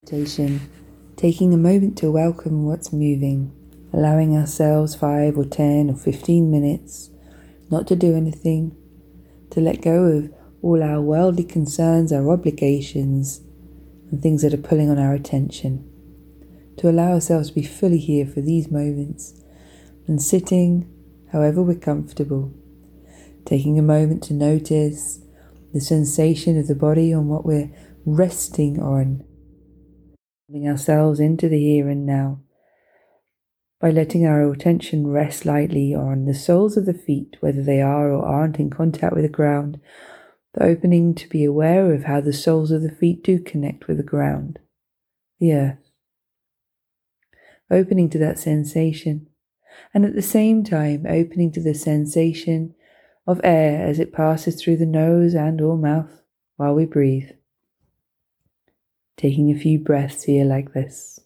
meditation, taking a moment to welcome what's moving, allowing ourselves 5 or 10 or 15 minutes not to do anything, to let go of all our worldly concerns, our obligations, and things that are pulling on our attention, to allow ourselves to be fully here for these moments and sitting however we're comfortable, taking a moment to notice the sensation of the body on what we're resting on, bringing ourselves into the here and now by letting our attention rest lightly on the soles of the feet, whether they are or aren't in contact with the ground, the opening to be aware of how the soles of the feet do connect with the ground, the earth, opening to that sensation, and at the same time opening to the sensation of air as it passes through the nose and or mouth while we breathe. Taking a few breaths here like this.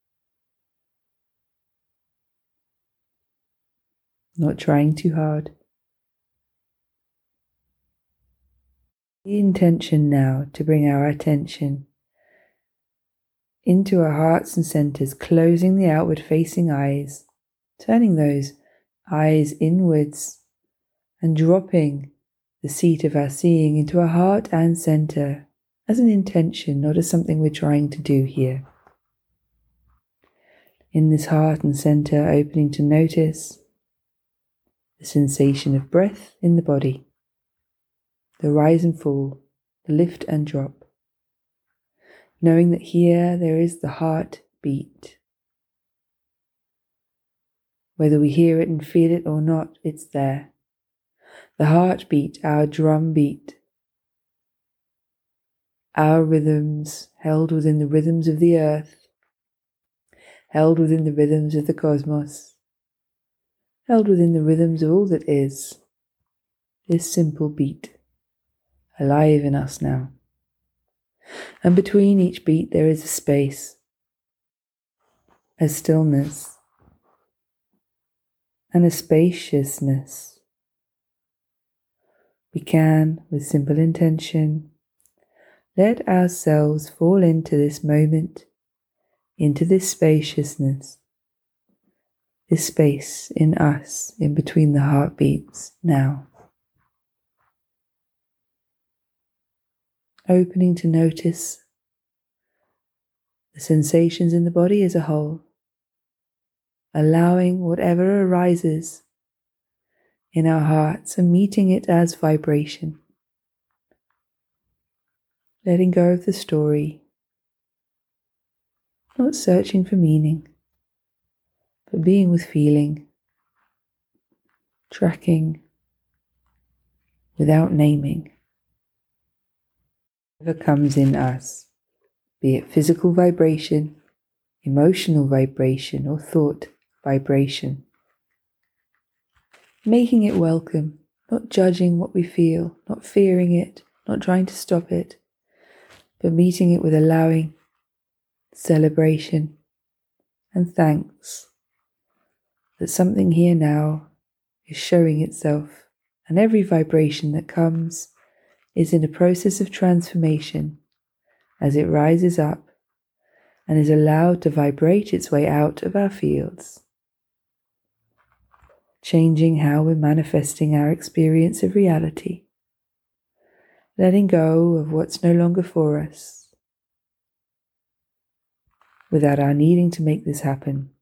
Not trying too hard. The intention now to bring our attention into our hearts and centers, closing the outward facing eyes, turning those eyes inwards and dropping the seat of our seeing into our heart and center as an intention, not as something we're trying to do here. In this heart and center, opening to notice the sensation of breath in the body, the rise and fall, the lift and drop, knowing that here there is the heart beat. Whether we hear it and feel it or not, it's there. The heartbeat, our drum beat, our rhythms held within the rhythms of the earth, held within the rhythms of the cosmos, held within the rhythms of all that is, this simple beat, alive in us now. And between each beat there is a space, a stillness, and a spaciousness. We can, with simple intention, let ourselves fall into this moment, into this spaciousness, this space in us, in between the heartbeats now. Opening to notice the sensations in the body as a whole, allowing whatever arises in our hearts and meeting it as vibration. Letting go of the story, not searching for meaning, but being with feeling, tracking without naming. Whatever comes in us, be it physical vibration, emotional vibration, or thought vibration. Making it welcome, not judging what we feel, not fearing it, not trying to stop it, but meeting it with allowing, celebration, and thanks that something here now is showing itself, and every vibration that comes is in a process of transformation as it rises up and is allowed to vibrate its way out of our fields, changing how we're manifesting our experience of reality, letting go of what's no longer for us, without our needing to make this happen,